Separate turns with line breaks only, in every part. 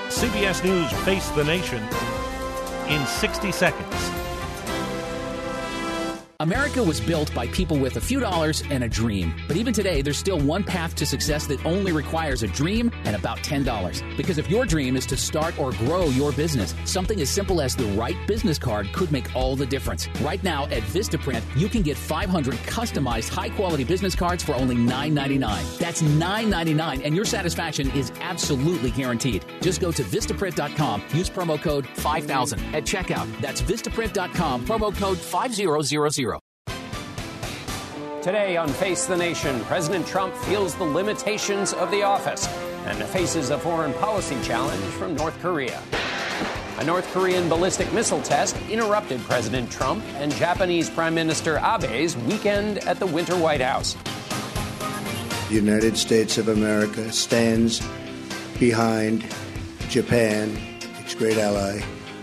CBS News Face the Nation in 60 seconds.
America was built by people with a few dollars and a dream. But even today, there's still one path to success that only requires a dream and about $10. Because if your dream is to start or grow your business, something as simple as the right business card could make all the difference. Right now at Vistaprint, you can get 500 customized high-quality business cards for only $9.99. That's $9.99, and your satisfaction is absolutely guaranteed. Just go to Vistaprint.com, use promo code 5000 at checkout. That's Vistaprint.com, promo code 5000.
Today on Face the Nation, President Trump feels the limitations of the office and faces a foreign policy challenge from North Korea. A North Korean ballistic missile test interrupted President Trump and Japanese Prime Minister Abe's weekend at the Winter White House.
The United States of America stands behind Japan, its great ally,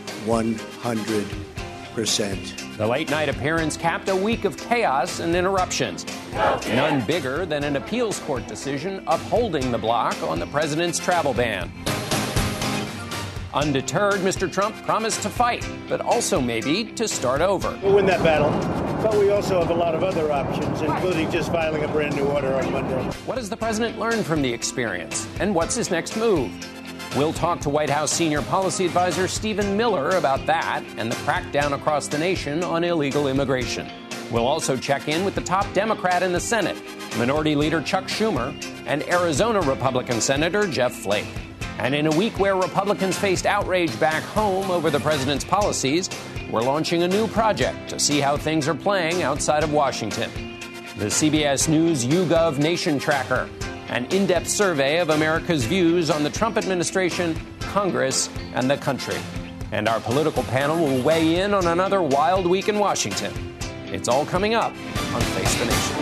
100%.
The late-night appearance capped a week of chaos and interruptions. None bigger than an appeals court decision upholding the block on the president's travel ban. Undeterred, Mr. Trump promised to fight, but also maybe to start over.
We'll win that battle, but we also have a lot of other options, including just filing a brand new order on Monday.
What has the president learned from the experience, and what's his next move? We'll talk to White House senior policy advisor Stephen Miller about that and the crackdown across the nation on illegal immigration. We'll also check in with the top Democrat in the Senate, Minority Leader Chuck Schumer, and Arizona Republican Senator Jeff Flake. And in a week where Republicans faced outrage back home over the president's policies, we're launching a new project to see how things are playing outside of Washington. The CBS News YouGov Nation Tracker, an in-depth survey of America's views on the Trump administration, Congress, and the country. And our political panel will weigh in on another wild week in Washington. It's all coming up on Face the Nation.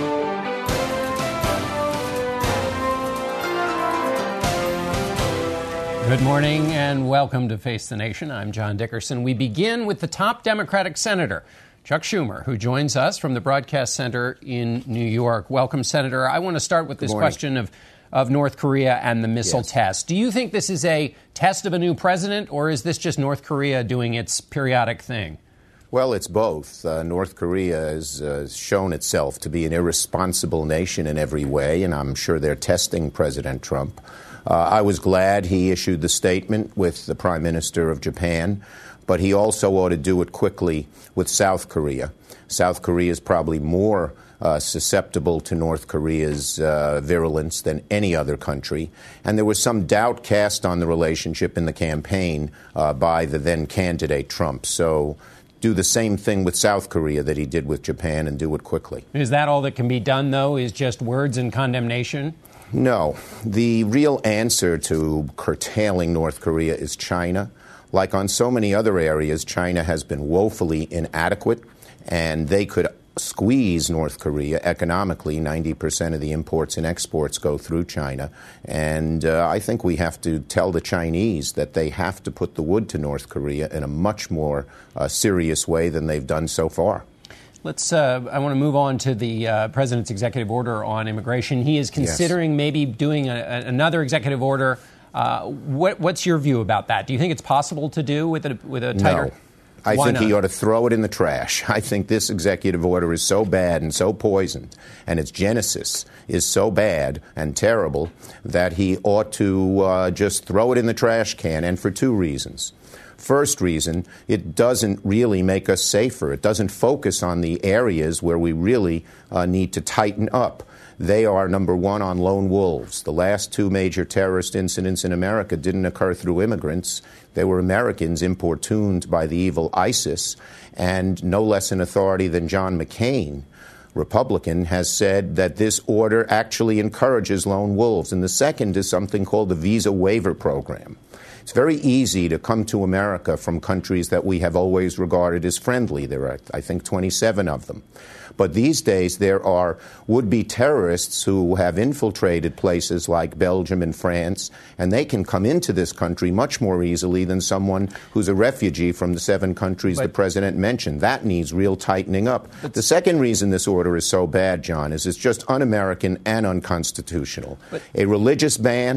Good morning and welcome to Face the Nation. I'm John Dickerson. We begin with the top Democratic senator, Chuck Schumer, who joins us from the Broadcast Center in New York. Welcome, Senator. I want to start with this question of North Korea and the missile test. Do you think this is a test of a new president, or is this just North Korea doing its periodic thing?
Well, it's both. North Korea has shown itself to be an irresponsible nation in every way, and I'm sure they're testing President Trump. I was glad he issued the statement with the Prime Minister of Japan, but he also ought to do it quickly with South Korea. South Korea is probably more susceptible to North Korea's virulence than any other country. And there was some doubt cast on the relationship in the campaign by the then candidate Trump. So do the same thing with South Korea that he did with Japan and do it quickly.
Is that all that can be done, though, is just words and condemnation?
No. The real answer to curtailing North Korea is China. Like on so many other areas, China has been woefully inadequate, and they could squeeze North Korea economically. 90% of the imports and exports go through China. And I think we have to tell the Chinese that they have to put the wood to North Korea in a much more serious way than they've done so far.
I want to move on to the president's executive order on immigration. He is considering maybe doing another executive order. What's your view about that? Do you think it's possible to do with a tighter?
No. I think he ought to throw it in the trash. I think this executive order is so bad and so poisoned, and its genesis is so bad and terrible that he ought to just throw it in the trash can, and for two reasons. First reason, it doesn't really make us safer. It doesn't focus on the areas where we really need to tighten up. They are, number one, on lone wolves. The last two major terrorist incidents in America didn't occur through immigrants. They were Americans importuned by the evil ISIS. And no less an authority than John McCain, Republican, has said that this order actually encourages lone wolves. And the second is something called the Visa Waiver Program. It's very easy to come to America from countries that we have always regarded as friendly. There are, I think, 27 of them. But these days there are would-be terrorists who have infiltrated places like Belgium and France, and they can come into this country much more easily than someone who's a refugee from the 7 countries the president mentioned. That needs real tightening up. The second reason this order is so bad, John, is it's just un-American and unconstitutional. A religious ban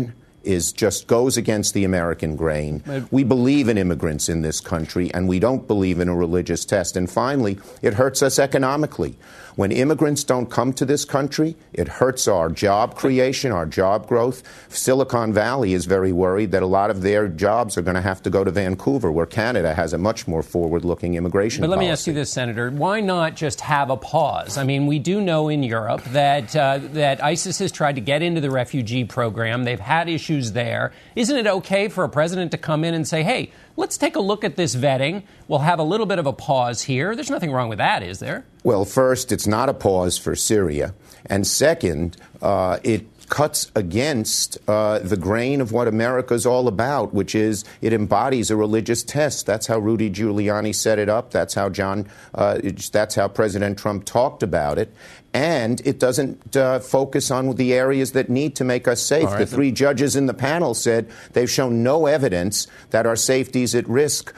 just goes against the American grain. We believe in immigrants in this country, and we don't believe in a religious test. And finally, it hurts us economically. When immigrants don't come to this country, it hurts our job creation, our job growth. Silicon Valley is very worried that a lot of their jobs are going to have to go to Vancouver, where Canada has a much more forward-looking immigration policy.
But let me ask you this, Senator. Why not just have a pause? I mean, we do know in Europe that that ISIS has tried to get into the refugee program. They've had issues there. Isn't it okay for a president to come in and say, hey, let's take a look at this vetting. We'll have a little bit of a pause here. There's nothing wrong with that, is there?
Well, first, it's not a pause for Syria. And second, it cuts against the grain of what America's all about, which is it embodies a religious test. That's how Rudy Giuliani set it up. That's how that's how President Trump talked about it. And it doesn't focus on the areas that need to make us safe. Right. The three judges in the panel said they've shown no evidence that our safety is at risk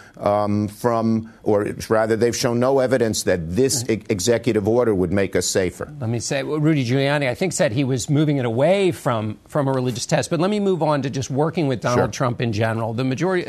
they've shown no evidence that this executive order would make us safer.
Let me say, Rudy Giuliani, I think, said he was moving it away from a religious test. But let me move on to just working with Donald Trump in general. The majority,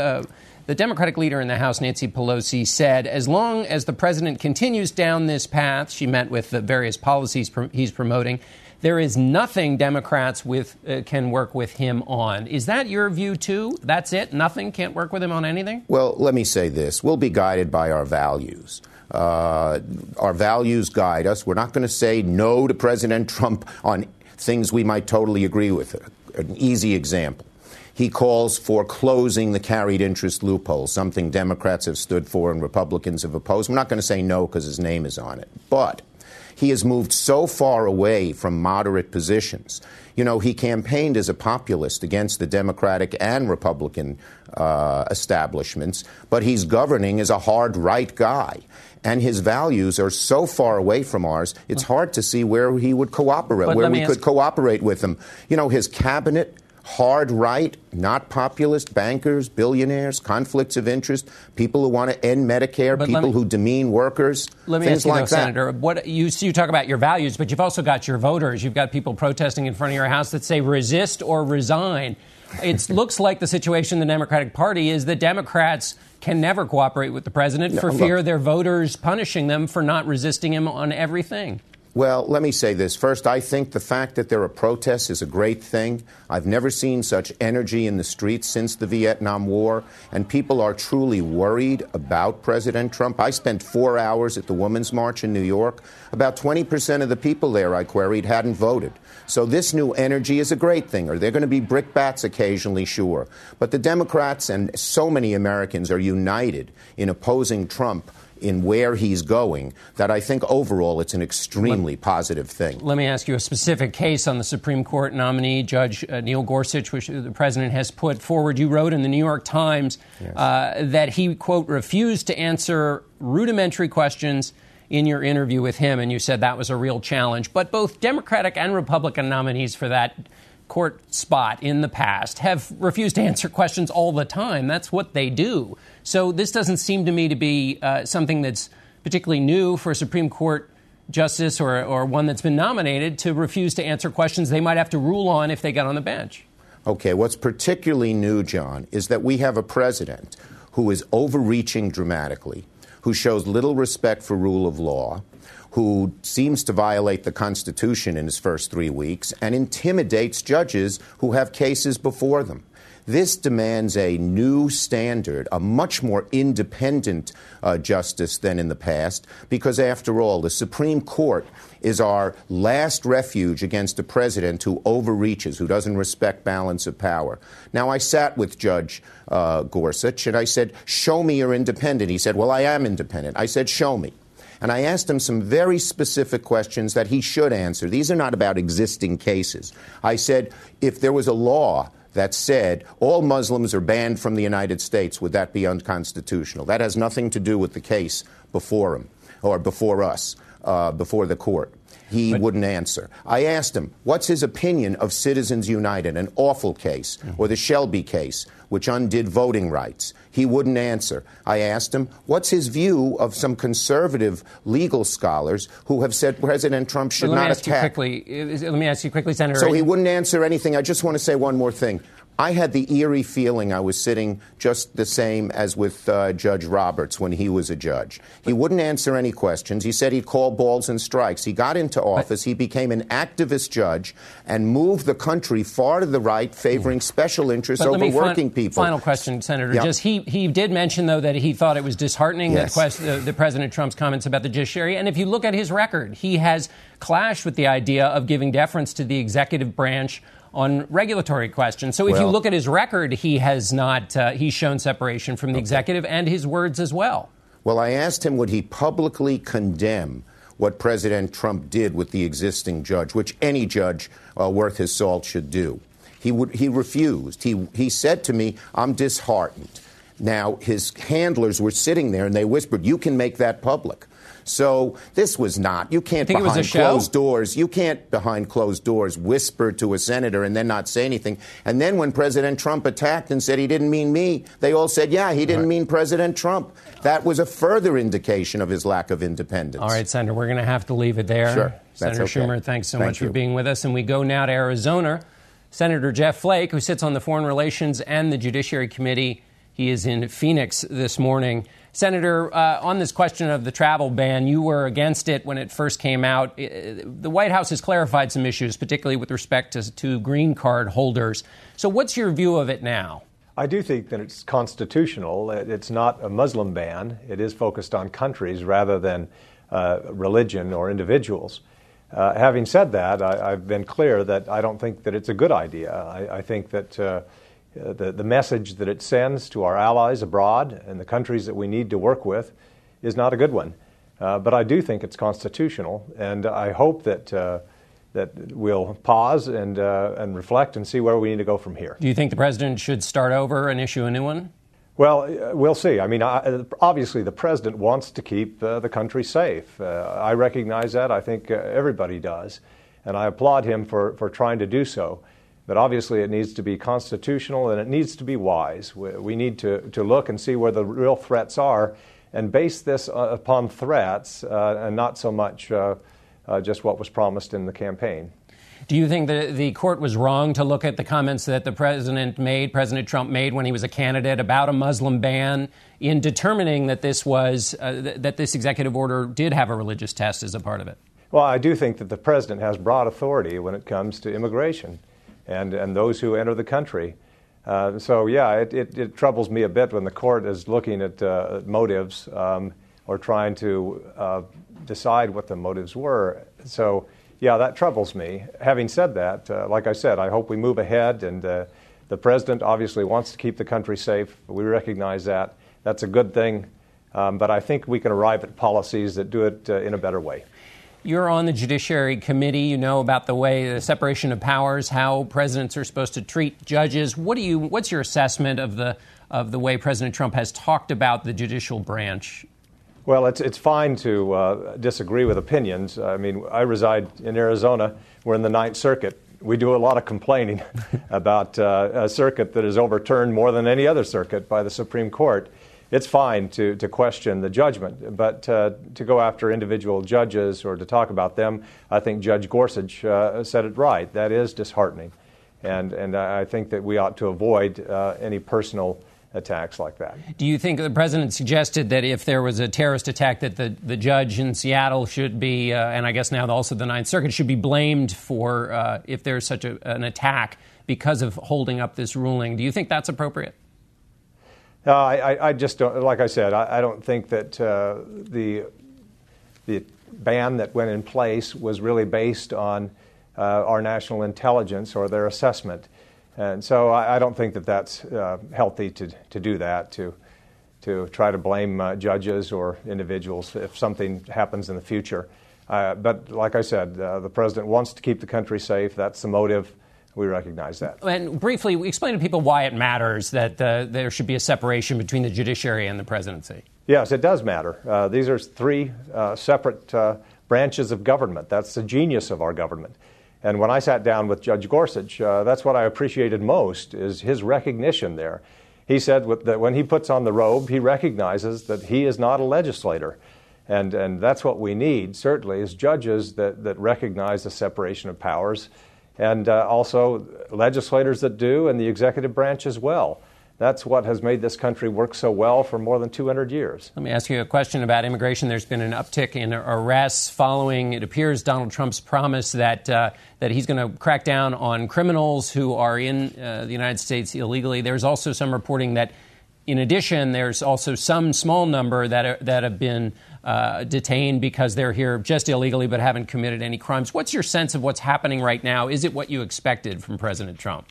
the Democratic leader in the House, Nancy Pelosi, said as long as the president continues down this path, she met with the various policies he's promoting, there is nothing Democrats can work with him on. Is that your view, too? That's it? Nothing? Can't work with him on anything?
Well, let me say this. We'll be guided by our values. Our values guide us. We're not going to say no to President Trump on things we might totally agree with. An easy example. He calls for closing the carried interest loophole, something Democrats have stood for and Republicans have opposed. We're not going to say no because his name is on it. But he has moved so far away from moderate positions. You know, he campaigned as a populist against the Democratic and Republican establishments, but he's governing as a hard right guy. And his values are so far away from ours, it's hard to see where he would cooperate, where we could cooperate with him. You know, his cabinet, hard right, not populist, bankers, billionaires, conflicts of interest, people who want to end Medicare, people who demean workers,
let me
things
ask you,
like
though,
that.
Senator, what you talk about your values, but you've also got your voters. You've got people protesting in front of your house that say resist or resign. It looks like the situation in the Democratic Party is that Democrats can never cooperate with the president for fear of their voters punishing them for not resisting him on everything.
Well, let me say this. First, I think the fact that there are protests is a great thing. I've never seen such energy in the streets since the Vietnam War, and people are truly worried about President Trump. I spent 4 hours at the Women's March in New York. About 20% of the people there, I queried, hadn't voted. So this new energy is a great thing. Are there going to be brickbats occasionally? Sure. But the Democrats and so many Americans are united in opposing Trump in where he's going, that I think overall it's an extremely positive thing.
Let me ask you a specific case on the Supreme Court nominee, Judge Neil Gorsuch, which the president has put forward. You wrote in the New York Times that he, quote, refused to answer rudimentary questions in your interview with him, and you said that was a real challenge. But both Democratic and Republican nominees for that court spot in the past have refused to answer questions all the time. That's what they do. So this doesn't seem to me to be something that's particularly new for a Supreme Court justice or one that's been nominated to refuse to answer questions they might have to rule on if they get on the bench.
Okay, what's particularly new, John, is that we have a president who is overreaching dramatically, who shows little respect for rule of law, who seems to violate the Constitution in his first 3 weeks and intimidates judges who have cases before them. This demands a new standard, a much more independent justice than in the past, because, after all, the Supreme Court is our last refuge against a president who overreaches, who doesn't respect balance of power. Now, I sat with Judge Gorsuch, and I said, show me you're independent. He said, well, I am independent. I said, show me. And I asked him some very specific questions that he should answer. These are not about existing cases. I said, if there was a law that said all Muslims are banned from the United States, would that be unconstitutional? That has nothing to do with the case before him, or before us, before the court. He wouldn't answer. I asked him, what's his opinion of Citizens United, an awful case, or the Shelby case, which undid voting rights? He wouldn't answer. I asked him, what's his view of some conservative legal scholars who have said President Trump should not attack?
Let me ask you quickly, Senator.
So he wouldn't answer anything. I just want to say one more thing. I had the eerie feeling I was sitting just the same as with Judge Roberts when he was a judge. He wouldn't answer any questions. He said he'd call balls and strikes. He got into office. He became an activist judge and moved the country far to the right, favoring special interests over working people.
Final question, Senator. Just he did mention, though, that he thought it was disheartening, the President Trump's comments about the judiciary. And if you look at his record, he has clashed with the idea of giving deference to the executive branch on regulatory questions. So if you look at his record, he has not, he's shown separation from the executive and his words as well.
Well, I asked him, would he publicly condemn what President Trump did with the existing judge, which any judge worth his salt should do. He refused. He said to me, I'm disheartened. Now, his handlers were sitting there and they whispered, you can make that public. So this was not. You can't behind closed doors. You can't behind closed doors whisper to a senator and then not say anything. And then when President Trump attacked and said he didn't mean me, they all said, yeah, he didn't mean President Trump. That was a further indication of his lack of independence.
All right, Senator, we're going to have to leave it there.
Sure.
Senator Schumer, thanks so much for being with us. And we go now to Arizona. Senator Jeff Flake, who sits on the Foreign Relations and the Judiciary Committee. He is in Phoenix this morning. Senator, on this question of the travel ban, you were against it when it first came out. The White House has clarified some issues, particularly with respect to green card holders. So what's your view of it now?
I do think that it's constitutional. It's not a Muslim ban. It is focused on countries rather than religion or individuals. Having said that, I've been clear that I don't think that it's a good idea. I think that the message that it sends to our allies abroad and the countries that we need to work with is not a good one. But I do think it's constitutional, and I hope that we'll pause and reflect and see where we need to go from here.
Do you think the president should start over and issue a new one?
Well, we'll see. I mean, obviously the president wants to keep the country safe. I recognize that. I think everybody does. And I applaud him for trying to do so. But obviously it needs to be constitutional and it needs to be wise. We need to look and see where the real threats are and base this upon threats and not so much just what was promised in the campaign.
Do you think that the court was wrong to look at the comments that the President Trump made when he was a candidate about a Muslim ban in determining that this was that this executive order did have a religious test as a part of it?
Well, I do think that the president has broad authority when it comes to immigration and those who enter the country. So, yeah, it troubles me a bit when the court is looking at motives or trying to decide what the motives were. So, yeah, that troubles me. Having said that, like I said, I hope we move ahead, and the president obviously wants to keep the country safe. We recognize that. That's a good thing. But I think we can arrive at policies that do it in a better way.
You're on the Judiciary Committee. You know about the way the separation of powers, how presidents are supposed to treat judges. What's your assessment of the way President Trump has talked about the judicial branch?
Well, it's fine to disagree with opinions. I mean, I reside in Arizona. We're in the Ninth Circuit. We do a lot of complaining about a circuit that is overturned more than any other circuit by the Supreme Court. It's fine to question the judgment, but to go after individual judges or to talk about them, I think Judge Gorsuch said it right. That is disheartening, and I think that we ought to avoid any personal attacks like that.
Do you think the president suggested that if there was a terrorist attack that the judge in Seattle should be, and I guess now also the Ninth Circuit, should be blamed for if there's such an attack because of holding up this ruling? Do you think that's appropriate?
I just don't, like I said, I don't think that the ban that went in place was really based on our national intelligence or their assessment. And so I don't think that that's healthy to do that, to try to blame judges or individuals if something happens in the future. But like I said, the president wants to keep the country safe. That's the motive. We recognize that. And
briefly, explain to people why it matters that there should be a separation between the judiciary and the presidency.
Yes, it does matter. These are three separate branches of government. That's the genius of our government. And when I sat down with Judge Gorsuch, that's what I appreciated most, is his recognition there. He said that when he puts on the robe, he recognizes that he is not a legislator. And that's what we need, certainly, is judges that recognize the separation of powers and also legislators that do, and the executive branch as well. That's what has made this country work so well for more than 200 years.
Let me ask you a question about immigration. There's been an uptick in arrests following, it appears, Donald Trump's promise that he's going to crack down on criminals who are in the United States illegally. There's also some reporting that, in addition, there's also some small number that have been detained because they're here just illegally but haven't committed any crimes. What's your sense of what's happening right now? Is it what you expected from President Trump?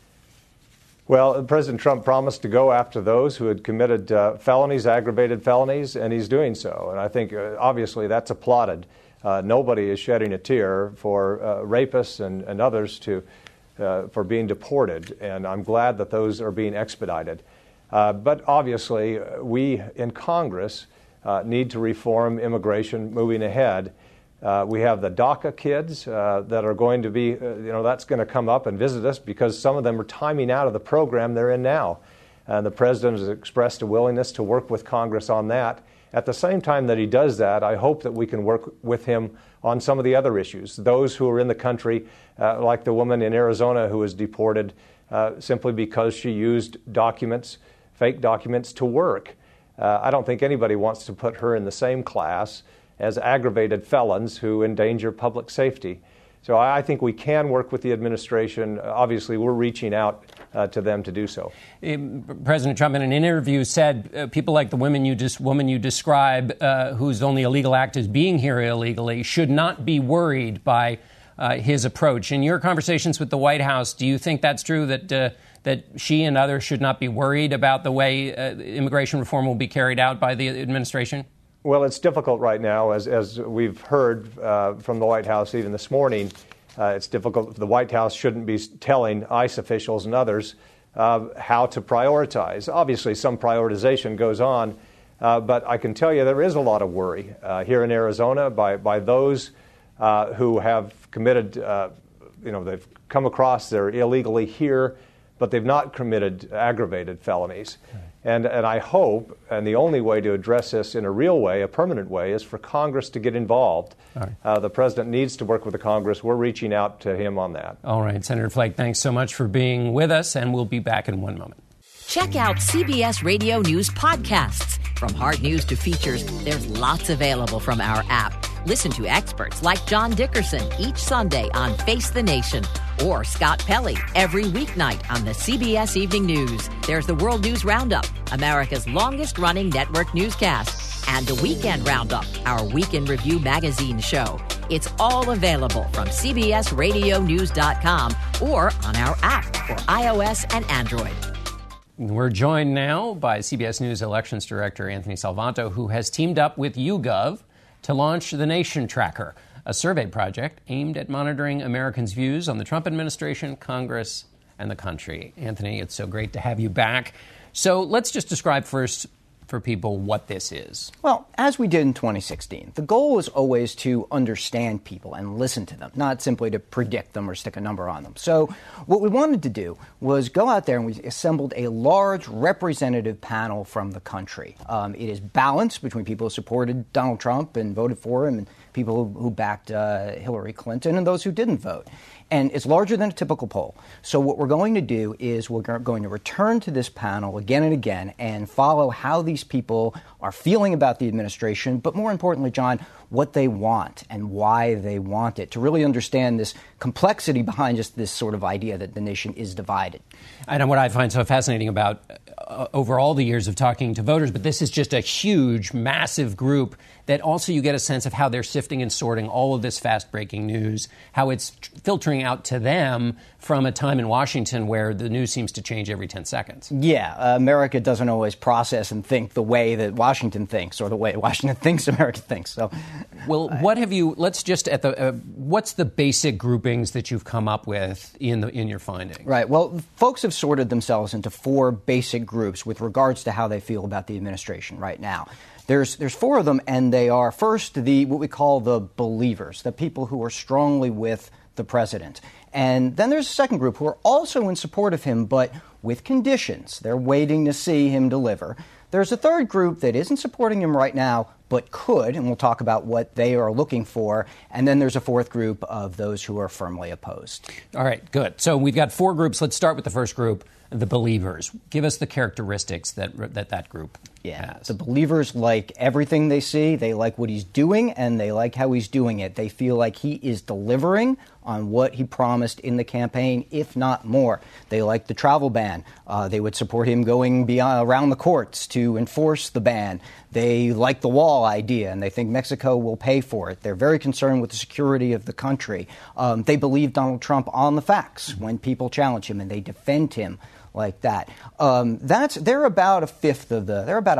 Well, President Trump promised to go after those who had committed felonies, aggravated felonies, and he's doing so. And I think, obviously, that's applauded. Nobody is shedding a tear for rapists and others for being deported, and I'm glad that those are being expedited. But obviously, we in Congress need to reform immigration moving ahead. We have the DACA kids that are going to be, that's going to come up and visit us because some of them are timing out of the program they're in now. And the president has expressed a willingness to work with Congress on that. At the same time that he does that, I hope that we can work with him on some of the other issues. Those who are in the country, like the woman in Arizona who was deported simply because she used fake documents to work. I don't think anybody wants to put her in the same class as aggravated felons who endanger public safety. So I think we can work with the administration. Obviously, we're reaching out to them to do so.
President Trump, in an interview, said people like the woman you describe, whose only illegal act is being here illegally, should not be worried by his approach. In your conversations with the White House, do you think that's true, that she and others should not be worried about the way immigration reform will be carried out by the administration?
Well, it's difficult right now, as we've heard from the White House even this morning. It's difficult. The White House shouldn't be telling ICE officials and others how to prioritize. Obviously, some prioritization goes on, but I can tell you there is a lot of worry here in Arizona by those who have committed, they've come across, they're illegally here, but they've not committed aggravated felonies. And I hope, and the only way to address this in a real way, a permanent way, is for Congress to get involved. The president needs to work with the Congress. We're reaching out to him on that.
All right, Senator Flake, thanks so much for being with us, and we'll be back in one moment.
Check out CBS Radio News podcasts. From hard news to features, there's lots available from our app. Listen to experts like John Dickerson each Sunday on Face the Nation, or Scott Pelley every weeknight on the CBS Evening News. There's the World News Roundup, America's longest-running network newscast, and the Weekend Roundup, our Weekend Review magazine show. It's all available from CBSRadioNews.com or on our app for iOS and Android.
We're joined now by CBS News Elections Director Anthony Salvanto, who has teamed up with YouGov to launch the Nation Tracker, a survey project aimed at monitoring Americans' views on the Trump administration, Congress, and the country. Anthony, it's so great to have you back. So let's just describe first for people what this is.
Well, as we did in 2016, the goal was always to understand people and listen to them, not simply to predict them or stick a number on them. So what we wanted to do was go out there and we assembled a large representative panel from the country. It is balanced between people who supported Donald Trump and voted for him and people who backed Hillary Clinton and those who didn't vote. And it's larger than a typical poll. So what we're going to do is we're going to return to this panel again and again and follow how these people are feeling about the administration, but more importantly, John, what they want and why they want it, to really understand this complexity behind just this sort of idea that the nation is divided.
And what I find so fascinating about over all the years of talking to voters, but this is just a huge, massive group that also you get a sense of how they're sifting and sorting all of this fast-breaking news, how it's filtering out to them from a time in Washington where the news seems to change every 10 seconds.
Yeah, America doesn't always process and think the way that Washington thinks or the way Washington thinks America thinks. So,
well, what's the basic groupings that you've come up with in your findings?
Right. Well, folks have sorted themselves into four basic groups with regards to how they feel about the administration right now. There's four of them, and they are, first, what we call the believers, the people who are strongly with the president. And then there's a second group who are also in support of him, but with conditions. They're waiting to see him deliver. There's a third group that isn't supporting him right now, but could, and we'll talk about what they are looking for. And then there's a fourth group of those who are firmly opposed.
All right, good. So we've got four groups. Let's start with the first group, the believers. Give us the characteristics that group has.
The believers like everything they see. They like what he's doing, and they like how he's doing it. They feel like he is delivering on what he promised in the campaign, if not more. They like the travel ban. They would support him going around the courts to enforce the ban. They like the wall idea, and they think Mexico will pay for it. They're very concerned with the security of the country. They believe Donald Trump on the facts when people challenge him, and they defend him like that. They're about a fifth of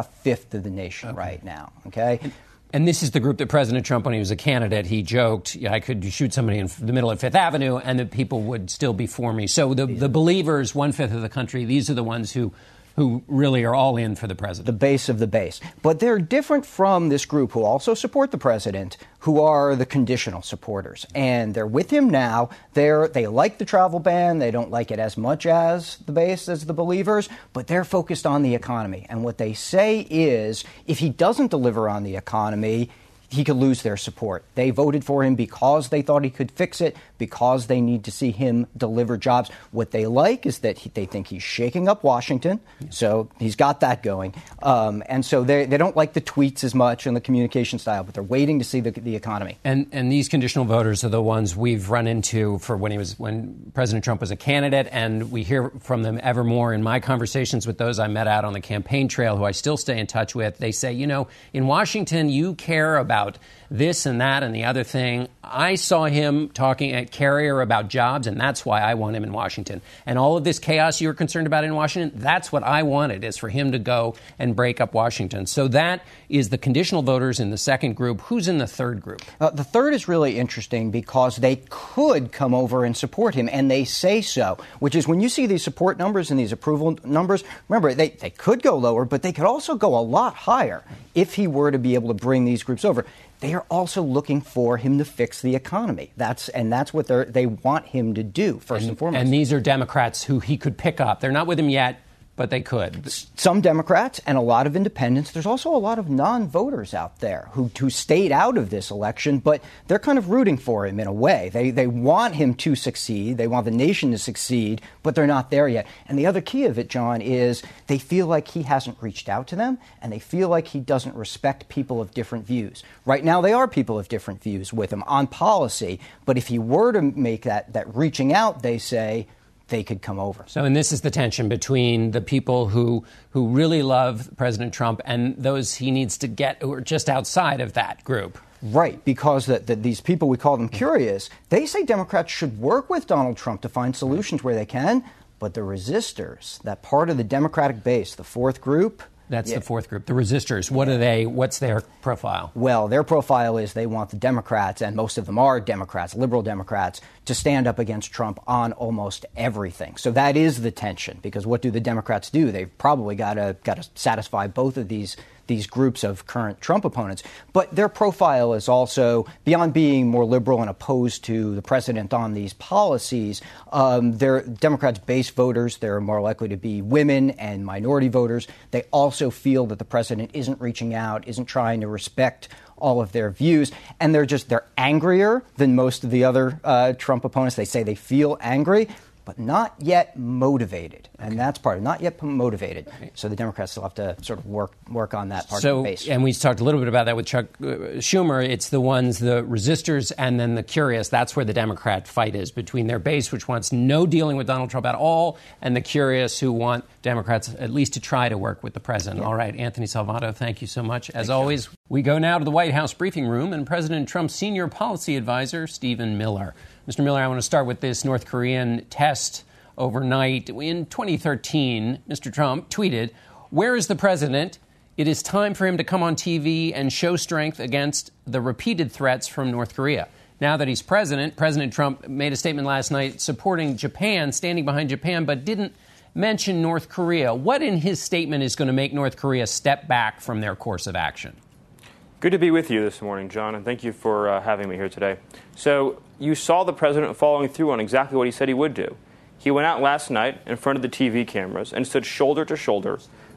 the nation right now. Okay.
And this is the group that President Trump, when he was a candidate, he joked, I could shoot somebody in the middle of Fifth Avenue and that people would still be for me. So the believers, 1/5 of the country, these are the ones who really are all in for the president.
The base of the base. But they're different from this group who also support the president, who are the conditional supporters. And they're with him now. They like the travel ban. They don't like it as much as the base, as the believers, but they're focused on the economy. And what they say is, if he doesn't deliver on the economy, he could lose their support. They voted for him because they thought he could fix it, because they need to see him deliver jobs. What they like is that they think he's shaking up Washington, so he's got that going. And so they don't like the tweets as much and the communication style, but they're waiting to see the economy.
And these conditional voters are the ones we've run into for when President Trump was a candidate, and we hear from them ever more in my conversations with those I met out on the campaign trail who I still stay in touch with. They say, in Washington, you care about this and that and the other thing. I saw him talking at Carrier about jobs, and that's why I want him in Washington. And all of this chaos you were concerned about in Washington, that's what I wanted, is for him to go and break up Washington. So that is the conditional voters in the second group. Who's in the third group?
The third is really interesting because they could come over and support him, and they say so, which is when you see these support numbers and these approval numbers, remember, they could go lower, but they could also go a lot higher if he were to be able to bring these groups over. They are also looking for him to fix the economy. That's what they want him to do, first and foremost.
And these are Democrats who he could pick up. They're not with him yet, but they could.
Some Democrats and a lot of independents. There's also a lot of non-voters out there who stayed out of this election, but they're kind of rooting for him in a way. They want him to succeed. They want the nation to succeed, but they're not there yet. And the other key of it, John, is they feel like he hasn't reached out to them, and they feel like he doesn't respect people of different views. Right now, they are people of different views with him on policy, but if he were to make that reaching out, they say, they could come over.
So, and this is the tension between the people who really love President Trump and those he needs to get who are just outside of that group.
Right, because these people, we call them curious, they say Democrats should work with Donald Trump to find solutions where they can, but the resistors, that part of the Democratic base, the fourth group,
That's the fourth group. The resistors, what are they? What's their profile?
Well, their profile is they want the Democrats, and most of them are Democrats, liberal Democrats, to stand up against Trump on almost everything. So that is the tension, because what do the Democrats do? They've probably got to satisfy both of these groups of current Trump opponents. But their profile is also, beyond being more liberal and opposed to the president on these policies, they're Democrats' base voters. They're more likely to be women and minority voters. They also feel that the president isn't reaching out, isn't trying to respect all of their views, and they're angrier than most of the other Trump opponents. They say they feel angry, but not yet motivated. And that's part of not yet motivated. So the Democrats still have to sort of work on that part of the base.
And we talked a little bit about that with Chuck Schumer. It's the ones, the resistors, and then the curious. That's where the Democrat fight is, between their base, which wants no dealing with Donald Trump at all, and the curious who want Democrats at least to try to work with the president. Yeah. All right, Anthony Salvato, thank you so much. As always, we go now to the White House briefing room and President Trump's senior policy advisor, Stephen Miller. Mr. Miller, I want to start with this North Korean test overnight. In 2013, Mr. Trump tweeted, "Where is the president? It is time for him to come on TV and show strength against the repeated threats from North Korea." Now that he's president, President Trump made a statement last night supporting Japan, standing behind Japan, but didn't mention North Korea. What in his statement is going to make North Korea step back from their course of action?
Good to be with you this morning, John, and thank you for having me here today. So you saw the president following through on exactly what he said he would do. He went out last night in front of the TV cameras and stood shoulder to shoulder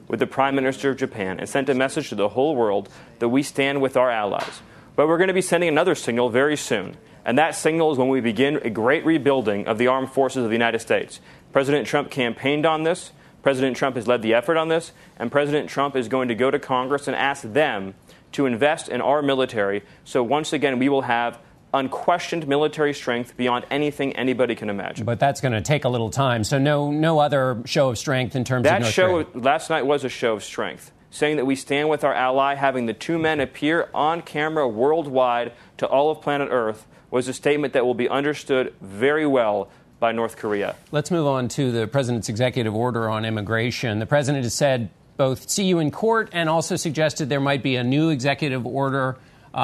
with the Prime Minister of Japan and sent a message to the whole world that we stand with our allies. But we're going to be sending another signal very soon, and that signal is when we begin a great rebuilding of the armed forces of the United States. President Trump campaigned on this. President Trump has led the effort on this, and President Trump is going to go to Congress and ask them to invest in our military. So once again, we will have unquestioned military strength beyond anything anybody can imagine.
But that's going to take a little time. So no other show of strength in terms of North Korea.
Last night was a show of strength, saying that we stand with our ally. Having the two men appear on camera worldwide to all of planet Earth was a statement that will be understood very well by North Korea.
Let's move on to the president's executive order on immigration. The president has said both see you in court and also suggested there might be a new executive order.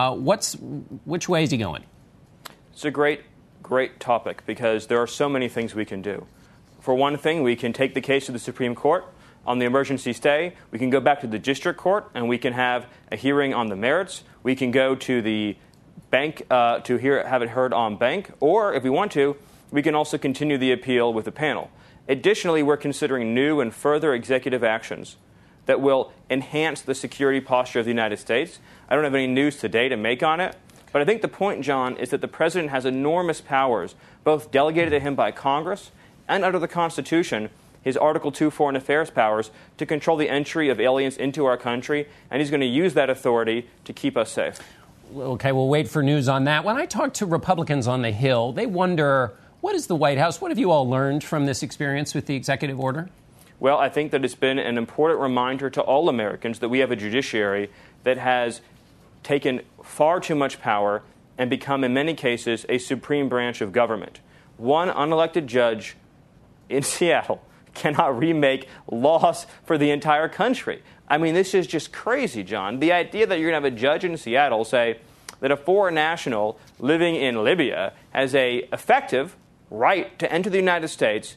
Which way is he going?
It's a great topic because there are so many things we can do. For one thing, we can take the case to the Supreme Court on the emergency stay. We can go back to the district court and we can have a hearing on the merits. We can go to the bank have it heard on bank. Or if we want to, we can also continue the appeal with the panel. Additionally, we're considering new and further executive actions that will enhance the security posture of the United States. I don't have any news today to make on it, but I think the point, John, is that the president has enormous powers, both delegated to him by Congress and under the Constitution, his Article 2 foreign affairs powers, to control the entry of aliens into our country, and he's going to use that authority to keep us safe.
Okay, we'll wait for news on that. When I talk to Republicans on the Hill, they wonder, what is the White House? What have you all learned from this experience with the executive order?
Well, I think that it's been an important reminder to all Americans that we have a judiciary that has taken far too much power and become, in many cases, a supreme branch of government. One unelected judge in Seattle cannot remake laws for the entire country. I mean, this is just crazy, John. The idea that you're going to have a judge in Seattle say that a foreign national living in Libya has a effective right to enter the United States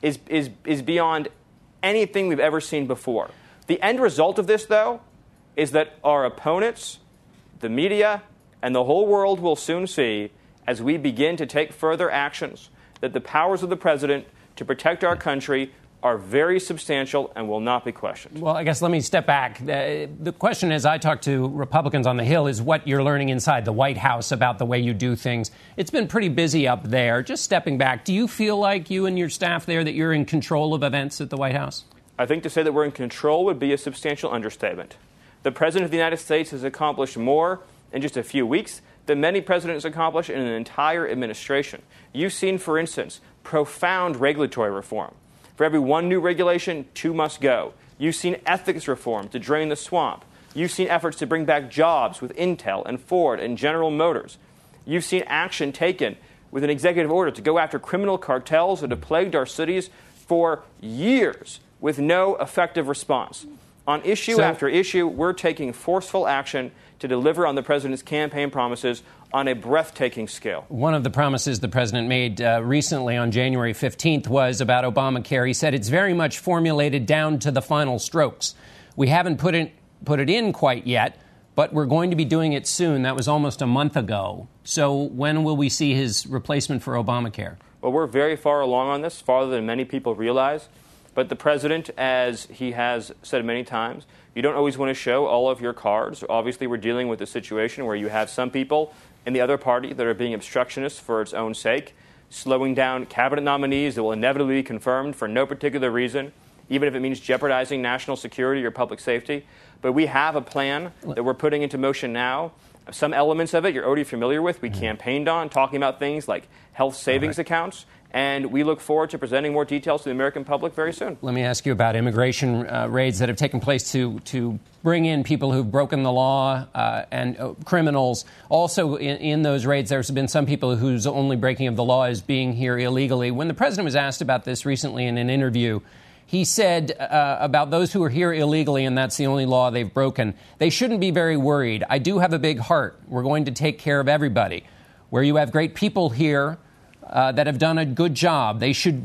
is beyond anything we've ever seen before. The end result of this, though, is that our opponents, the media, and the whole world will soon see, as we begin to take further actions, that the powers of the president to protect our country are very substantial and will not be questioned.
Well, I guess let me step back. The question, as I talk to Republicans on the Hill, is what you're learning inside the White House about the way you do things. It's been pretty busy up there. Just stepping back, do you feel like you and your staff there that you're in control of events at the White House?
I think to say that we're in control would be a substantial understatement. The President of the United States has accomplished more in just a few weeks than many presidents accomplish in an entire administration. You've seen, for instance, profound regulatory reform. For every one new regulation, two must go. You've seen ethics reform to drain the swamp. You've seen efforts to bring back jobs with Intel and Ford and General Motors. You've seen action taken with an executive order to go after criminal cartels that have plagued our cities for years with no effective response. On issue after issue, we're taking forceful action to deliver on the president's campaign promises on a breathtaking scale.
One of the promises the president made recently on January 15th was about Obamacare. He said it's very much formulated down to the final strokes. We haven't put it in quite yet, but we're going to be doing it soon. That was almost a month ago. So when will we see his replacement for Obamacare?
Well, we're very far along on this, farther than many people realize. But the president, as he has said many times, you don't always want to show all of your cards. Obviously, we're dealing with a situation where you have some people in the other party that are being obstructionists for its own sake, slowing down cabinet nominees that will inevitably be confirmed for no particular reason, even if it means jeopardizing national security or public safety. But we have a plan that we're putting into motion now. Some elements of it you're already familiar with. We campaigned on, talking about things like health savings accounts. And we look forward to presenting more details to the American public very soon.
Let me ask you about immigration raids that have taken place to bring in people who've broken the law and criminals. Also, in those raids, there's been some people whose only breaking of the law is being here illegally. When the president was asked about this recently in an interview, he said about those who are here illegally, and that's the only law they've broken, they shouldn't be very worried. I do have a big heart. We're going to take care of everybody. Where you have great people here that have done a good job, they should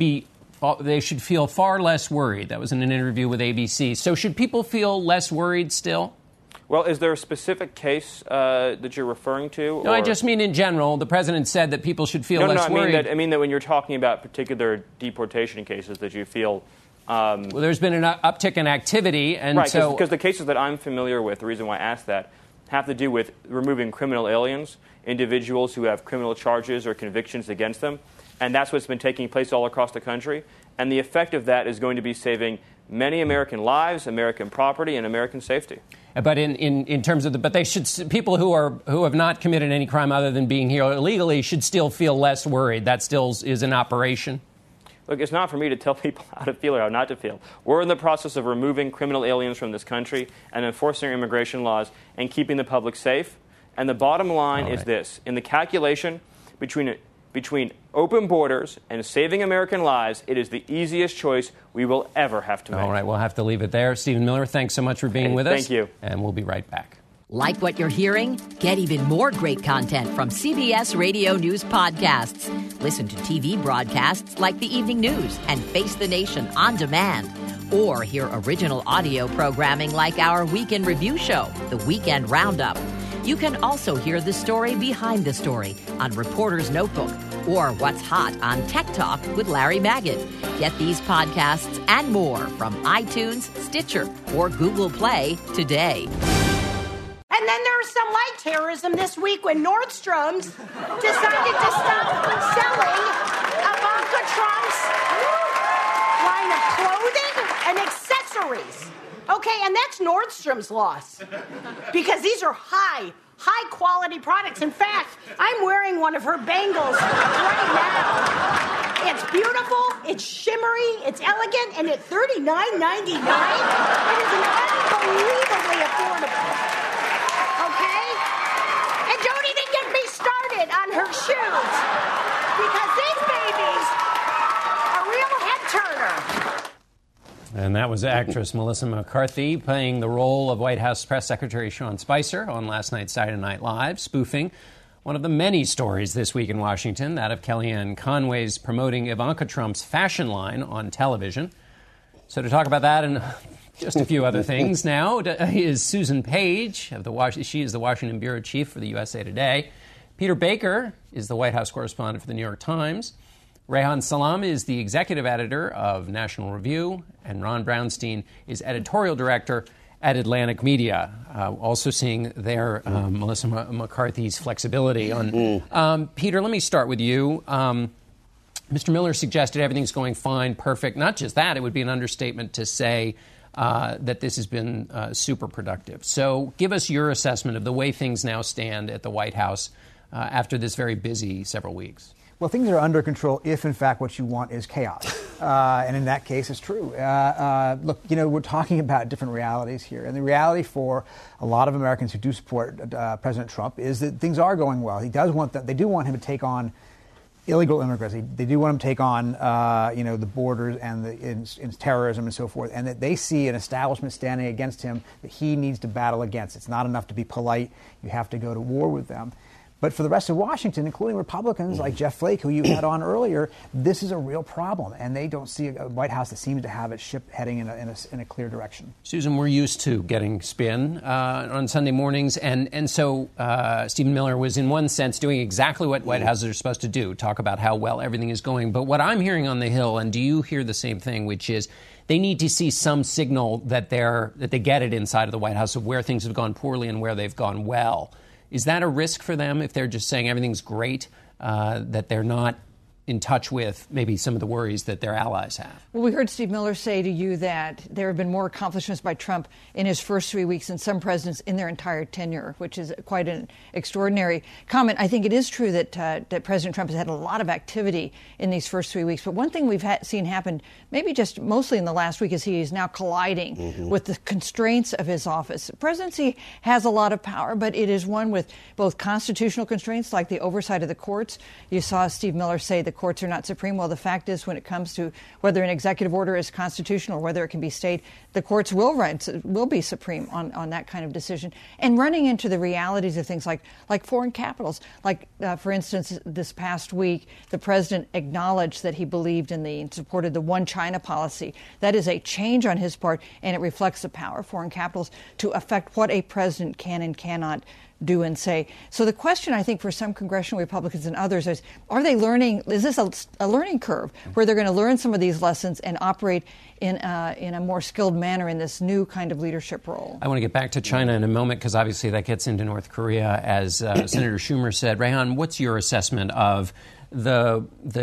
feel far less worried. That was in an interview with ABC. So should people feel less worried still?
Well, is there a specific case that you're referring to?
No, I just mean in general. The president said that people should feel less worried.
I mean that when you're talking about particular deportation cases, that you feel
Well, there's been an uptick in activity, and
right, because the cases that I'm familiar with, the reason why I asked that, have to do with removing criminal aliens, individuals who have criminal charges or convictions against them, and that's what's been taking place all across the country. And the effect of that is going to be saving many American lives, American property, and American safety.
But in terms of but they should, people who have not committed any crime other than being here illegally should still feel less worried. That still is an operation.
Look, it's not for me to tell people how to feel or how not to feel. We're in the process of removing criminal aliens from this country and enforcing our immigration laws and keeping the public safe. And the bottom line is this. In the calculation between open borders and saving American lives, it is the easiest choice we will ever have to make.
All right, we'll have to leave it there. Stephen Miller, thanks so much for being with us.
Thank you.
And we'll be right back.
Like what you're hearing? Get even more great content from CBS Radio News podcasts. Listen to TV broadcasts like The Evening News and Face the Nation on demand. Or hear original audio programming like our weekend review show, The Weekend Roundup. You can also hear the story behind the story on Reporter's Notebook or What's Hot on Tech Talk with Larry Magid. Get these podcasts and more from iTunes, Stitcher, or Google Play today.
And then there was some light terrorism this week when Nordstrom's decided to stop selling Ivanka Trump's line of clothing and accessories. Okay, and that's Nordstrom's loss. Because these are high-quality products. In fact, I'm wearing one of her bangles right now. It's beautiful, it's shimmery, it's elegant, and at $39.99, it is unbelievably affordable. Okay? And don't even get me started on her shoes. Because these babies are real head-turner.
And that was actress Melissa McCarthy playing the role of White House Press Secretary Sean Spicer on last night's Saturday Night Live, spoofing one of the many stories this week in Washington, that of Kellyanne Conway's promoting Ivanka Trump's fashion line on television. So to talk about that and just a few other things now is Susan Page. She is the Washington Bureau Chief for the USA Today. Peter Baker is the White House correspondent for the New York Times. Rehan Salam is the executive editor of National Review, and Ron Brownstein is editorial director at Atlantic Media. Also seeing there Melissa McCarthy's flexibility on. Peter, let me start with you. Mr. Miller suggested everything's going fine, perfect. Not just that, it would be an understatement to say that this has been super productive. So give us your assessment of the way things now stand at the White House after this very busy several weeks.
Well, things are under control if, in fact, what you want is chaos. And in that case, it's true. Look, we're talking about different realities here. And the reality for a lot of Americans who do support President Trump is that things are going well. He does want they do want him to take on illegal immigrants. They do want him to take on, the borders and in terrorism and so forth. And that they see an establishment standing against him that he needs to battle against. It's not enough to be polite. You have to go to war with them. But for the rest of Washington, including Republicans like Jeff Flake, who you had on earlier, this is a real problem. And they don't see a White House that seems to have its ship heading in a clear direction.
Susan, we're used to getting spin on Sunday mornings. And so Stephen Miller was, in one sense, doing exactly what White Houses are supposed to do, talk about how well everything is going. But what I'm hearing on the Hill, and do you hear the same thing, which is they need to see some signal that they get it inside of the White House of where things have gone poorly and where they've gone well. Is that a risk for them if they're just saying everything's great, that they're not in touch with maybe some of the worries that their allies have?
Well, we heard Steve Miller say to you that there have been more accomplishments by Trump in his first 3 weeks than some presidents in their entire tenure, which is quite an extraordinary comment. I think it is true that President Trump has had a lot of activity in these first 3 weeks. But one thing we've seen happen, maybe just mostly in the last week, is he is now colliding with the constraints of his office. The presidency has a lot of power, but it is one with both constitutional constraints, like the oversight of the courts. You saw Steve Miller say the courts are not supreme. Well, the fact is, when it comes to whether an executive order is constitutional or whether it can be stayed, the courts will be supreme on that kind of decision. And running into the realities of things like foreign capitals, for instance, this past week, the president acknowledged that he believed in and supported the One China policy. That is a change on his part, and it reflects the power of foreign capitals to affect what a president can and cannot do and say. So the question, I think, for some congressional Republicans and others is, are they learning? Is this a learning curve where they're going to learn some of these lessons and operate in a more skilled manner in this new kind of leadership role?
I want to get back to China in a moment because obviously that gets into North Korea, as Senator Schumer said. Rehan, what's your assessment of the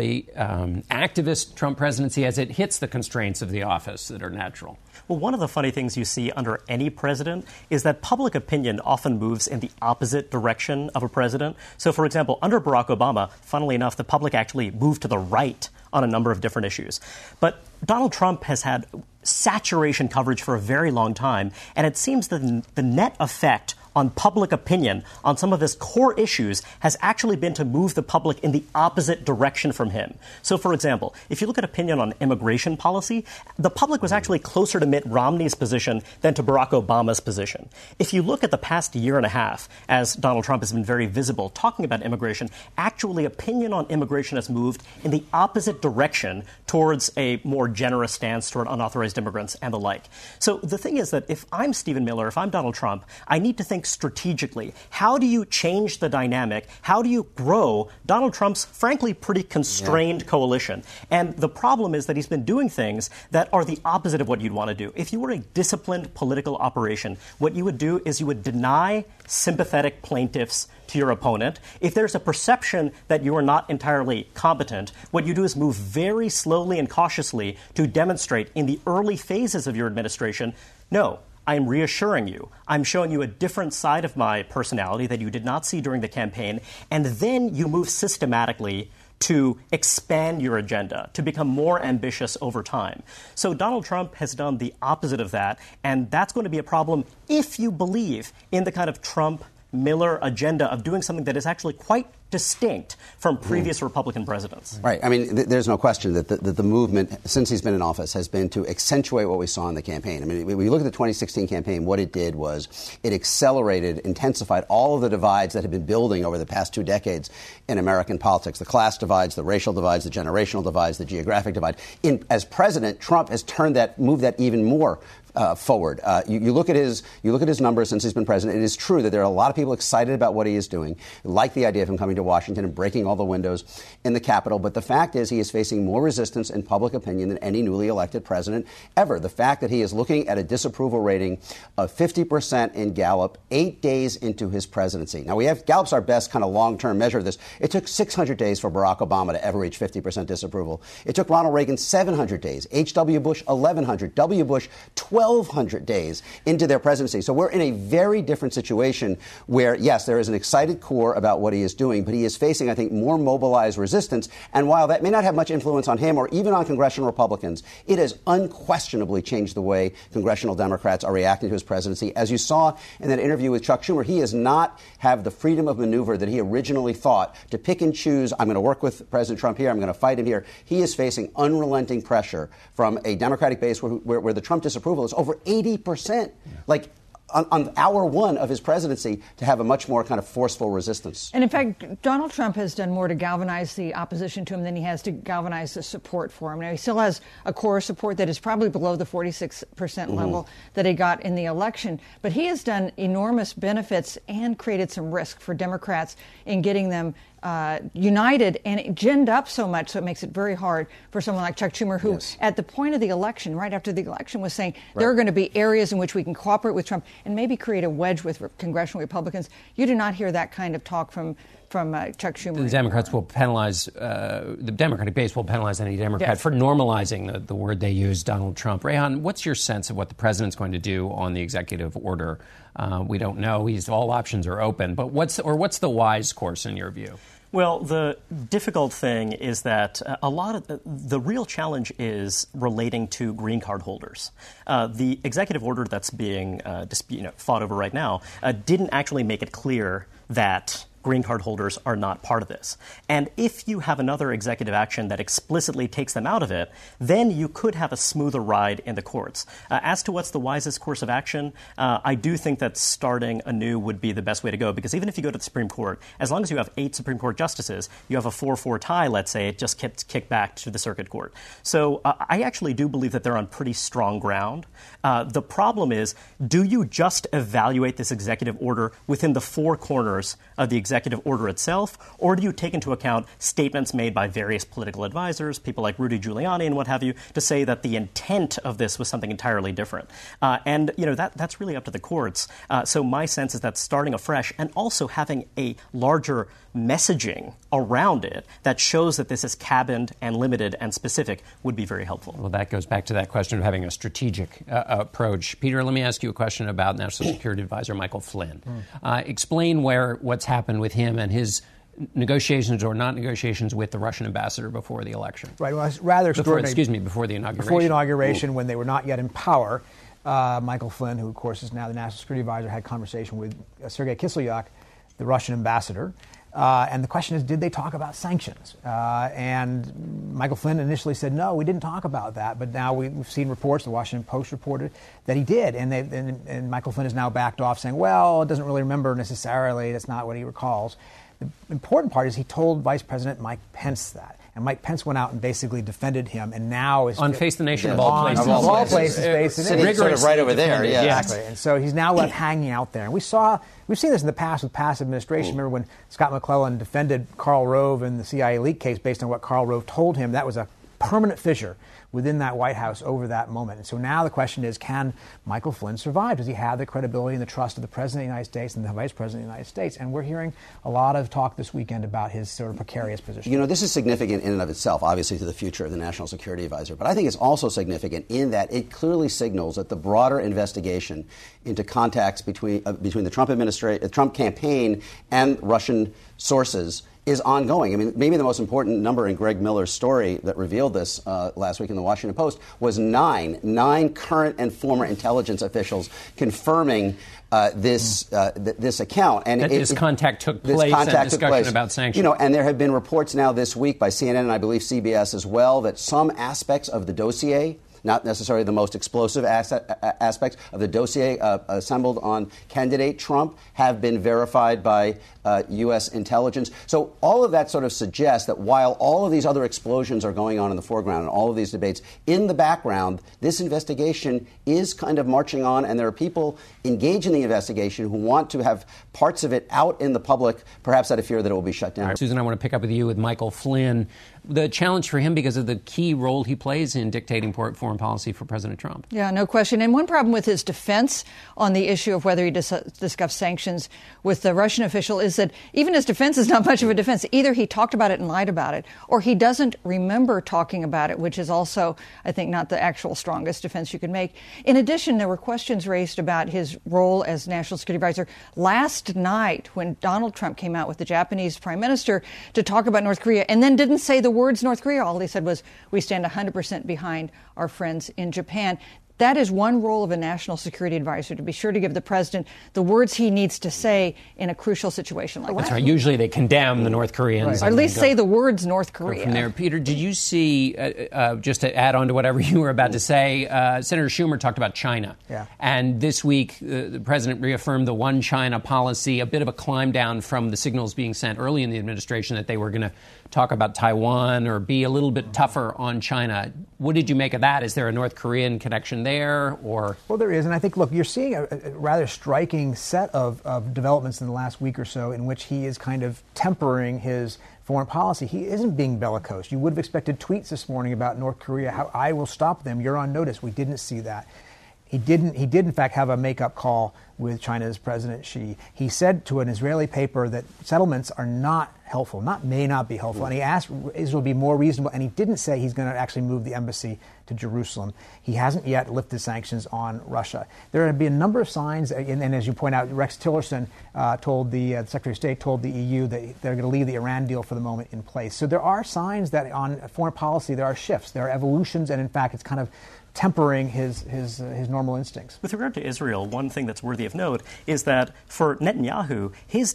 activist Trump presidency as it hits the constraints of the office that are natural?
Well, one of the funny things you see under any president is that public opinion often moves in the opposite direction of a president. So, for example, under Barack Obama, funnily enough, the public actually moved to the right on a number of different issues. But Donald Trump has had saturation coverage for a very long time, and it seems that the net effect on public opinion on some of his core issues has actually been to move the public in the opposite direction from him. So, for example, if you look at opinion on immigration policy, the public was actually closer to Mitt Romney's position than to Barack Obama's position. If you look at the past year and a half, as Donald Trump has been very visible talking about immigration, actually opinion on immigration has moved in the opposite direction towards a more generous stance toward unauthorized immigrants and the like. So the thing is that if I'm Stephen Miller, if I'm Donald Trump, I need to think strategically. How do you change the dynamic? How do you grow Donald Trump's, frankly, pretty constrained coalition? And the problem is that he's been doing things that are the opposite of what you'd want to do. If you were a disciplined political operation, what you would do is you would deny sympathetic plaintiffs to your opponent. If there's a perception that you are not entirely competent, what you do is move very slowly and cautiously to demonstrate in the early phases of your administration, no, I'm reassuring you. I'm showing you a different side of my personality that you did not see during the campaign. And then you move systematically to expand your agenda, to become more ambitious over time. So Donald Trump has done the opposite of that. And that's going to be a problem if you believe in the kind of Trump-Miller agenda of doing something that is actually quite distinct from previous Republican presidents.
Right. I mean, there's no question that the movement, since he's been in office, has been to accentuate what we saw in the campaign. I mean, when you look at the 2016 campaign, what it did was it accelerated, intensified all of the divides that had been building over the past 2 decades in American politics. The class divides, the racial divides, the generational divides, the geographic divide. As president, Trump has moved that even more forward. You look at his numbers since he's been president. It is true that there are a lot of people excited about what he is doing, like the idea of him coming to Washington and breaking all the windows in the Capitol. But the fact is he is facing more resistance in public opinion than any newly elected president ever. The fact that he is looking at a disapproval rating of 50% in Gallup 8 days into his presidency. Now, Gallup's our best kind of long-term measure of this. It took 600 days for Barack Obama to ever reach 50% disapproval. It took Ronald Reagan 700 days, H.W. Bush 1,100, W. Bush 1,200 days into their presidency. So we're in a very different situation where, yes, there is an excited core about what he is doing, but he is facing, I think, more mobilized resistance. And while that may not have much influence on him or even on congressional Republicans, it has unquestionably changed the way congressional Democrats are reacting to his presidency. As you saw in that interview with Chuck Schumer, he does not have the freedom of maneuver that he originally thought to pick and choose. I'm going to work with President Trump here. I'm going to fight him here. He is facing unrelenting pressure from a Democratic base where the Trump disapproval is over 80%. Like, on hour one of his presidency, to have a much more kind of forceful resistance.
And in fact, Donald Trump has done more to galvanize the opposition to him than he has to galvanize the support for him. Now, he still has a core support that is probably below the 46% level that he got in the election. But he has done enormous benefits and created some risk for Democrats in getting them united, and it ginned up so much so it makes it very hard for someone like Chuck Schumer, who at the point of the election, right after the election, was saying there are going to be areas in which we can cooperate with Trump and maybe create a wedge with congressional Republicans. You do not hear that kind of talk from Chuck Schumer.
The Democrats will penalize, the Democratic base will penalize any Democrat for normalizing the word they use, Donald Trump. Rehan, what's your sense of what the president's going to do on the executive order? We don't know. All options are open. But what's the wise course in your view?
Well, the difficult thing is that a lot of the real challenge is relating to green card holders. The executive order that's being fought over right now didn't actually make it clear that green card holders are not part of this. And if you have another executive action that explicitly takes them out of it, then you could have a smoother ride in the courts. As to what's the wisest course of action, I do think that starting anew would be the best way to go, because even if you go to the Supreme Court, as long as you have 8 Supreme Court justices, you have a 4-4 tie, let's say, it just gets kicked back to the circuit court. So I actually do believe that they're on pretty strong ground. The problem is, do you just evaluate this executive order within the 4 corners of the executive order itself, or do you take into account statements made by various political advisors, people like Rudy Giuliani and what have you, to say that the intent of this was something entirely different? And that's really up to the courts. So my sense is that starting afresh and also having a larger messaging around it that shows that this is cabined and limited and specific would be very helpful.
Well, that goes back to that question of having a strategic approach. Peter, let me ask you a question about National Security Advisor Michael Flynn. Explain what's happened with him and his negotiations or not negotiations with the Russian ambassador before the election.
Right. Well, it's rather extraordinary.
Before the inauguration.
Before the inauguration, when they were not yet in power, Michael Flynn, who of course is now the National Security Advisor, had conversation with Sergei Kislyak, the Russian ambassador. And the question is, did they talk about sanctions? And Michael Flynn initially said, no, we didn't talk about that. But now we've seen reports, the Washington Post reported, that he did. And Michael Flynn has now backed off saying, well, it doesn't really remember necessarily. That's not what he recalls. The important part is he told Vice President Mike Pence that. And Mike Pence went out and basically defended him, and now is
on Face the Nation of all places.
Of all places, sitting sort of right over there.
Yeah. Exactly. And so he's now left hanging out there. And we've seen this in the past with past administration. Remember when Scott McClellan defended Karl Rove in the CIA leak case based on what Karl Rove told him? That was a permanent fissure within that White House over that moment. And so now the question is, can Michael Flynn survive? Does he have the credibility and the trust of the President of the United States and the Vice President of the United States? And we're hearing a lot of talk this weekend about his sort of precarious position.
You know, this is significant in and of itself, obviously, to the future of the National Security Advisor. But I think it's also significant in that it clearly signals that the broader investigation into contacts between the Trump administration, Trump campaign and Russian sources is ongoing. I mean, maybe the most important number in Greg Miller's story that revealed this last week in the Washington Post was nine current and former intelligence officials confirming this account.
And this contact took place and discussion about sanctions.
You know, and there have been reports now this week by CNN and I believe CBS as well that some aspects of the dossier, not necessarily the most explosive aspects of the dossier assembled on candidate Trump, have been verified by U.S. intelligence. So all of that sort of suggests that while all of these other explosions are going on in the foreground and all of these debates, in the background, this investigation is kind of marching on, and there are people engaged in the investigation who want to have parts of it out in the public, perhaps out of fear that it will be shut down.
Right, Susan, I want to pick up with you with Michael Flynn. The challenge for him because of the key role he plays in dictating foreign policy for President Trump.
Yeah, no question. And one problem with his defense on the issue of whether he discussed sanctions with the Russian official is that even his defense is not much of a defense. Either he talked about it and lied about it, or he doesn't remember talking about it, which is also, I think, not the actual strongest defense you could make. In addition, there were questions raised about his role as National Security Advisor last night when Donald Trump came out with the Japanese Prime Minister to talk about North Korea and then didn't say the words North Korea. All he said was, we stand 100% behind our friends in Japan. That is one role of a national security advisor, to be sure to give the president the words he needs to say in a crucial situation like that.
That's right. Usually they condemn the North Koreans.
Right. Or at least say the words North Korea.
From there. Peter, did you see, just to add on to whatever you were about to say, Senator Schumer talked about China.
Yeah.
And this week, the president reaffirmed the one China policy, a bit of a climb down from the signals being sent early in the administration that they were going to talk about Taiwan or be a little bit tougher on China. What did you make of that? Is there a North Korean connection there? Or
Well, there is. And I think, look, you're seeing a rather striking set of developments in the last week or so in which he is kind of tempering his foreign policy. He isn't being bellicose. You would have expected tweets this morning about North Korea, how I will stop them. You're on notice. We didn't see that. He did, in fact, have a make-up call with China's President Xi. He said to an Israeli paper that settlements are not helpful, may not be helpful. And he asked Israel to be more reasonable, and he didn't say he's going to actually move the embassy to Jerusalem. He hasn't yet lifted sanctions on Russia. There have been a number of signs, and as you point out, Rex Tillerson told the Secretary of State told the EU that they're going to leave the Iran deal for the moment in place. So there are signs that on foreign policy there are shifts, there are evolutions, and in fact it's kind of tempering his normal instincts.
With regard to Israel, one thing that's worthy of note is that for Netanyahu, his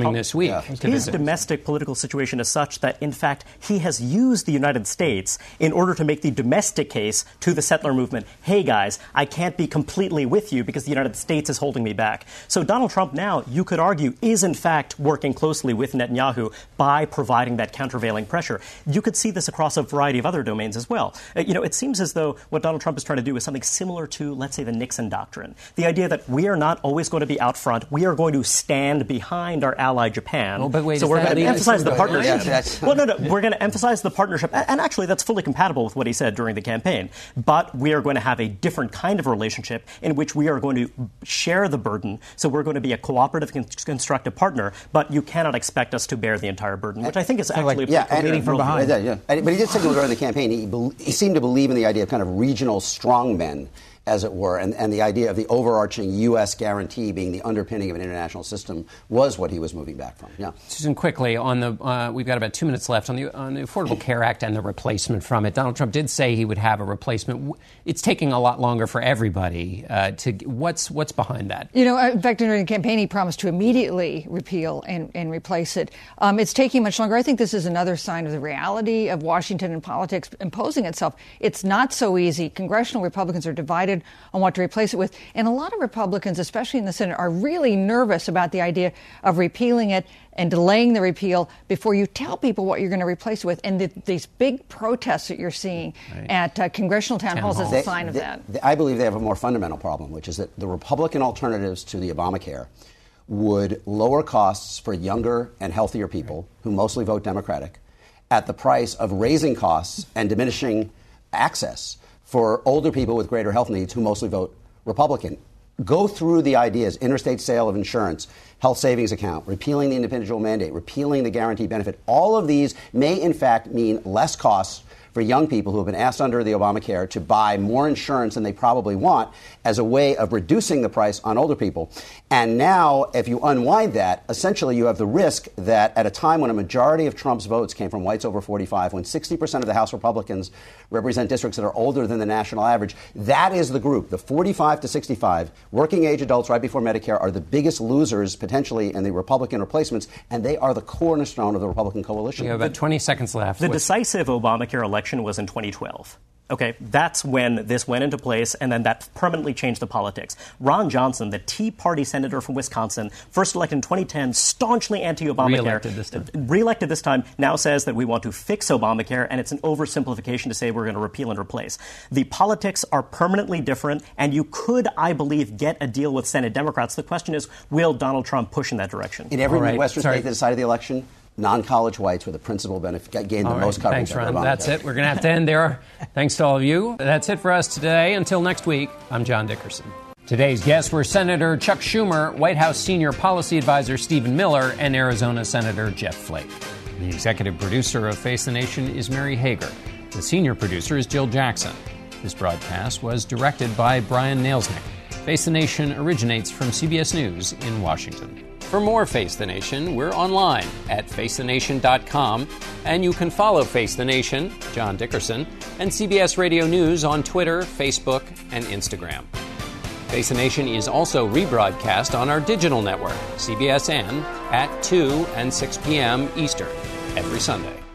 domestic political situation is such that, in fact, he has used the United States in order to make the domestic case to the settler movement. Hey, guys, I can't be completely with you because the United States is holding me back. So Donald Trump now, you could argue, is in fact working closely with Netanyahu by providing that countervailing pressure. You could see this across a variety of other domains as well. It seems as though what Donald Trump is trying to do is something similar to, let's say, the Nixon doctrine. The idea that we are not always going to be out front. We are going to stand behind our ally Japan.
Well, but wait,
so we're going to emphasize the partnership.
No.
We're going to emphasize the partnership. And actually, that's fully compatible with what he said during the campaign. But we are going to have a different kind of relationship in which we are going to share the burden. So we're going to be a cooperative, constructive partner. But you cannot expect us to bear the entire burden, which I think is actually
leading from behind.
But he did signal during the campaign he seemed to believe in the idea of kind of regional strongmen, as it were, and the idea of the overarching U.S. guarantee being the underpinning of an international system was what he was moving back from. Yeah.
Susan, quickly, on the we've got about 2 minutes left on the Affordable Care Act and the replacement from it. Donald Trump did say he would have a replacement. It's taking a lot longer for everybody. What's behind that?
In fact, during the campaign, he promised to immediately repeal and replace it. It's taking much longer. I think this is another sign of the reality of Washington and politics imposing itself. It's not so easy. Congressional Republicans are divided on what to replace it with. And a lot of Republicans, especially in the Senate, are really nervous about the idea of repealing it and delaying the repeal before you tell people what you're going to replace it with. And these big protests that you're seeing at congressional town halls is a sign of that.
I believe they have a more fundamental problem, which is that the Republican alternatives to the Obamacare would lower costs for younger and healthier people who mostly vote Democratic at the price of raising costs and diminishing access for older people with greater health needs who mostly vote Republican. Go through the ideas: interstate sale of insurance, health savings account, repealing the individual mandate, repealing the guaranteed benefit. All of these may, in fact, mean less costs for young people who have been asked under the Obamacare to buy more insurance than they probably want as a way of reducing the price on older people. And now, if you unwind that, essentially you have the risk that at a time when a majority of Trump's votes came from whites over 45, when 60% of the House Republicans represent districts that are older than the national average, that is the group. The 45 to 65 working age adults right before Medicare are the biggest losers potentially in the Republican replacements, and they are the cornerstone of the Republican coalition.
You have about 20 seconds left.
The decisive Obamacare election was in 2012. Okay, that's when this went into place, and then that permanently changed the politics. Ron Johnson, the Tea Party senator from Wisconsin, first elected in 2010, staunchly anti-Obamacare. Re-elected this time, now says that we want to fix Obamacare, and it's an oversimplification to say we're going to repeal and replace. The politics are permanently different, and you could, I believe, get a deal with Senate Democrats. The question is, will Donald Trump push in that direction?
In every Midwestern state that decided the election, non-college whites were the principal benefit, gained the most coverage.
Thanks, Ron. That's it. We're going to have to end there. Thanks to all of you. That's it for us today. Until next week, I'm John Dickerson. Today's guests were Senator Chuck Schumer, White House Senior Policy Advisor Stephen Miller, and Arizona Senator Jeff Flake. The executive producer of Face the Nation is Mary Hager. The senior producer is Jill Jackson. This broadcast was directed by Brian Nailsnick. Face the Nation originates from CBS News in Washington. For more Face the Nation, we're online at facethenation.com, and you can follow Face the Nation, John Dickerson, and CBS Radio News on Twitter, Facebook, and Instagram. Face the Nation is also rebroadcast on our digital network, CBSN, at 2 and 6 p.m. Eastern, every Sunday.